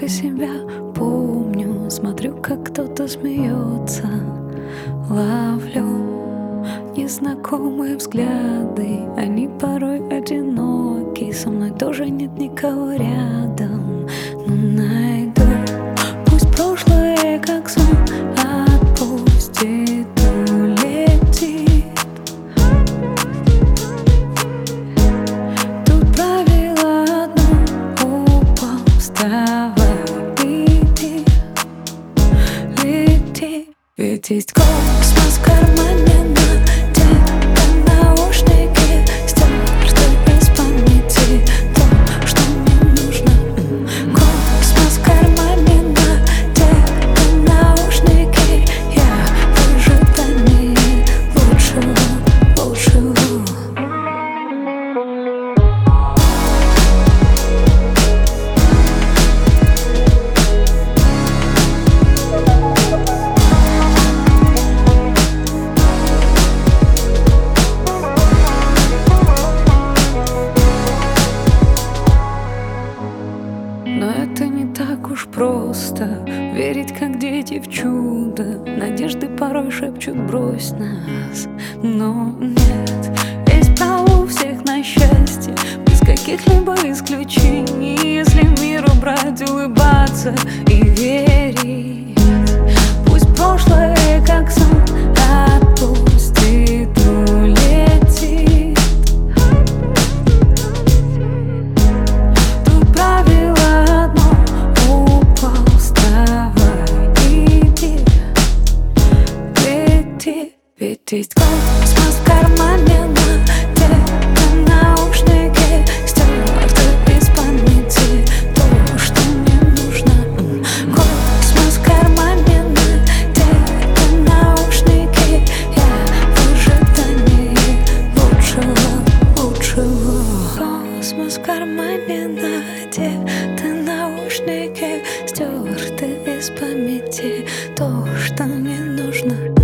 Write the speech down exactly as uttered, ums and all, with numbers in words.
только себя помню. Смотрю, как кто-то смеется. Ловлю незнакомые взгляды. Они порой одиноки. Со мной тоже нет никого рядом. Но найду. Пусть прошлое как сон отпустит, улетит. Тут правило одно: упал, вставай, иди, лети. Ведь есть космос в кармане, надето наушники, стерты из памяти то, что мне нужно. Космос в кармане, надето наушники. Я в ожидании лучшего, лучшего. Но это не так уж просто верить, как дети, в чудо. Надежды порой шепчут: брось нас. Но нет, есть право у всех на счастье, без каких-либо исключений. Если миру брать, улыбаться и верить. Пусть прошлое как сон отпустит, улетит. Тут правило одно: упал, вставай, иди, лети. Ведь есть космос в кармане, надето наушники, стерты из памяти то, что мне нужно. Космос в кармане, надето наушники. Я в ожидании лучшего, лучшего. Космос в кармане, надето наушники, стерты из памяти то, что мне нужно.